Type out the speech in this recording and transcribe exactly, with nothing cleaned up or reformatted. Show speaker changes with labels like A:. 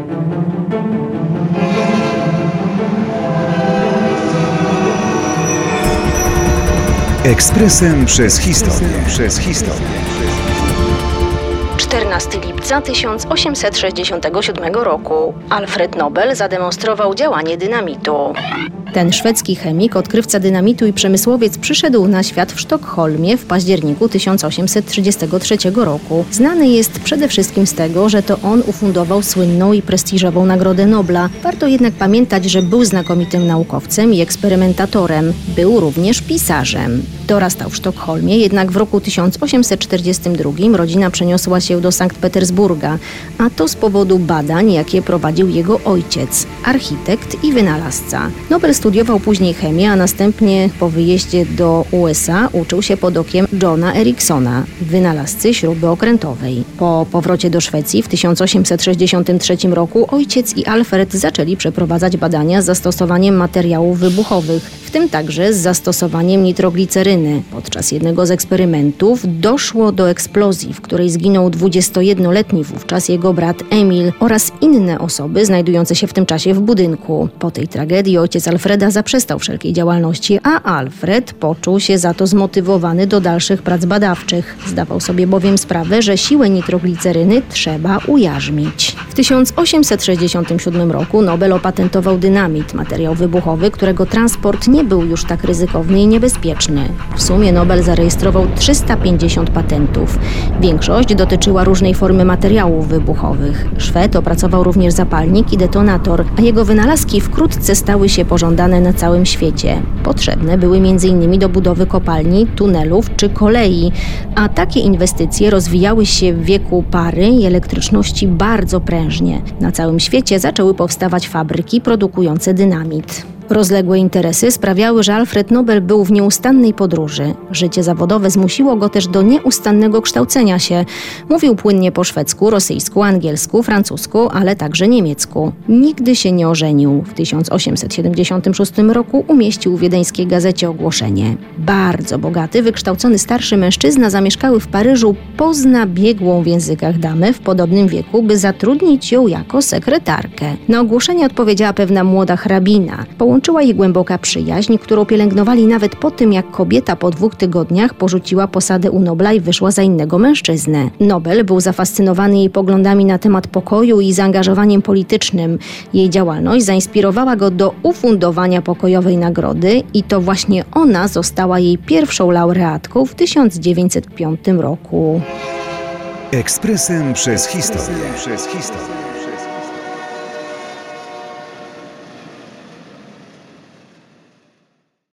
A: Ekspresem przez historię. Przez historię.
B: czternastego lipca tysiąc osiemset sześćdziesiątego siódmego roku Alfred Nobel zademonstrował działanie dynamitu. Ten szwedzki chemik, odkrywca dynamitu i przemysłowiec przyszedł na świat w Sztokholmie w październiku tysiąc osiemset trzydziestego trzeciego roku. Znany jest przede wszystkim z tego, że to on ufundował słynną i prestiżową Nagrodę Nobla. Warto jednak pamiętać, że był znakomitym naukowcem i eksperymentatorem. Był również pisarzem. Dorastał w Sztokholmie, jednak w roku tysiąc osiemset czterdziestym drugim rodzina przeniosła się do Sankt Petersburga, a to z powodu badań, jakie prowadził jego ojciec, architekt i wynalazca. Nobel studiował później chemię, a następnie po wyjeździe do U S A uczył się pod okiem Johna Ericssona, wynalazcy śruby okrętowej. Po powrocie do Szwecji w tysiąc osiemset sześćdziesiątym trzecim roku ojciec i Alfred zaczęli przeprowadzać badania z zastosowaniem materiałów wybuchowych, w tym także z zastosowaniem nitrogliceryny. Podczas jednego z eksperymentów doszło do eksplozji, w której zginął dwudziestojednoletni wówczas jego brat Emil oraz inne osoby znajdujące się w tym czasie w budynku. Po tej tragedii ojciec Alfreda zaprzestał wszelkiej działalności, a Alfred poczuł się za to zmotywowany do dalszych prac badawczych. Zdawał sobie bowiem sprawę, że siłę nitrogliceryny trzeba ujarzmić. W tysiąc osiemset sześćdziesiątym siódmym roku Nobel opatentował dynamit, materiał wybuchowy, którego transport nie był już tak ryzykowny i niebezpieczny. W sumie Nobel zarejestrował trzysta pięćdziesiąt patentów. Większość dotyczyła różnej formy materiałów wybuchowych. Szwed opracował również zapalnik i detonator, a jego wynalazki wkrótce stały się pożądane na całym świecie. Potrzebne były między innymi do budowy kopalni, tunelów czy kolei, a takie inwestycje rozwijały się w wieku pary i elektryczności bardzo prężnie. Na całym świecie zaczęły powstawać fabryki produkujące dynamit. Rozległe interesy sprawiały, że Alfred Nobel był w nieustannej podróży. Życie zawodowe zmusiło go też do nieustannego kształcenia się. Mówił płynnie po szwedzku, rosyjsku, angielsku, francusku, ale także niemiecku. Nigdy się nie ożenił. W tysiąc osiemset siedemdziesiątym szóstym roku umieścił w wiedeńskiej gazecie ogłoszenie. Bardzo bogaty, wykształcony starszy mężczyzna zamieszkały w Paryżu pozna biegłą w językach damę w podobnym wieku, by zatrudnić ją jako sekretarkę. Na ogłoszenie odpowiedziała pewna młoda hrabina. Połączyła ich głęboka przyjaźń, którą pielęgnowali nawet po tym, jak kobieta po dwóch tygodniach porzuciła posadę u Nobla i wyszła za innego mężczyznę. Nobel był zafascynowany jej poglądami na temat pokoju i zaangażowaniem politycznym. Jej działalność zainspirowała go do ufundowania pokojowej nagrody i to właśnie ona została jej pierwszą laureatką w tysiąc dziewięćset piątym roku.
A: Ekspresem przez historię. Przez historię.